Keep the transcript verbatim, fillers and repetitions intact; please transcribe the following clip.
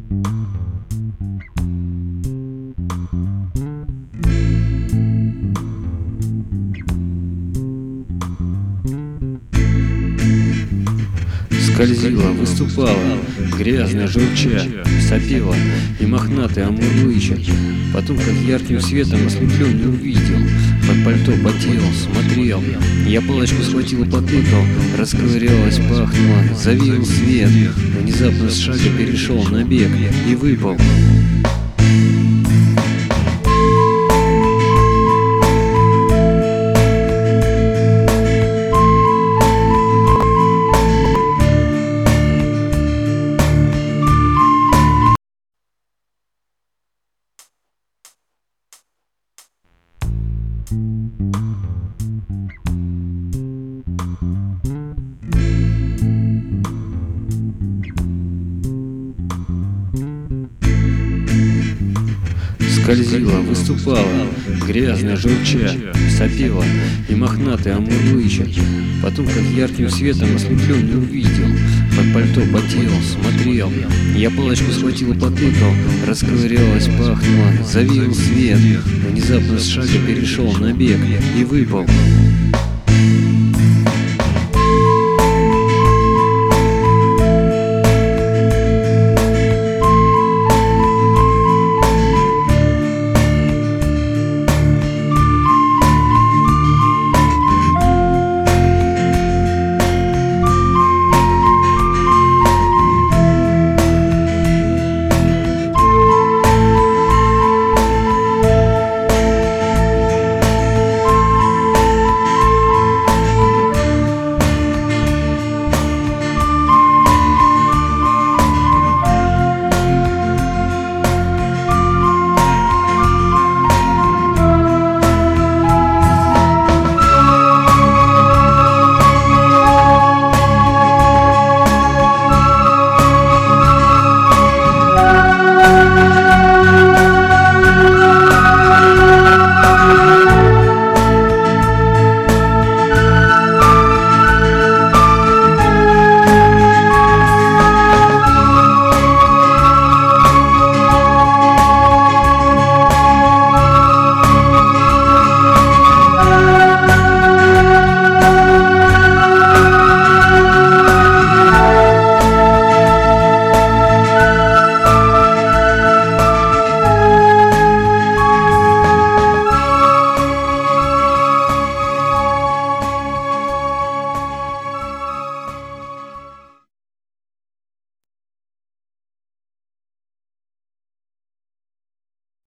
Скользила, выступала, грязная, журча, сопела, и мохнатый амур выча. Потом, как ярким светом ослепленный увидел, под пальто потел, смотрел. Я палочку схватил и потыкал, расковырялась, пахнула, завеял свет. Внезапно с шага перешел на бег и выпал. Скользила, выступала, грязная, журча, сопела, и мохнатый амур выча. Потом, как ярким светом ослепленный увидел, под пальто потел, смотрел. Я палочку схватил и потыкал, расковырялась, пахнула, завеял свет. Внезапно с шага перешел на бег и выпал.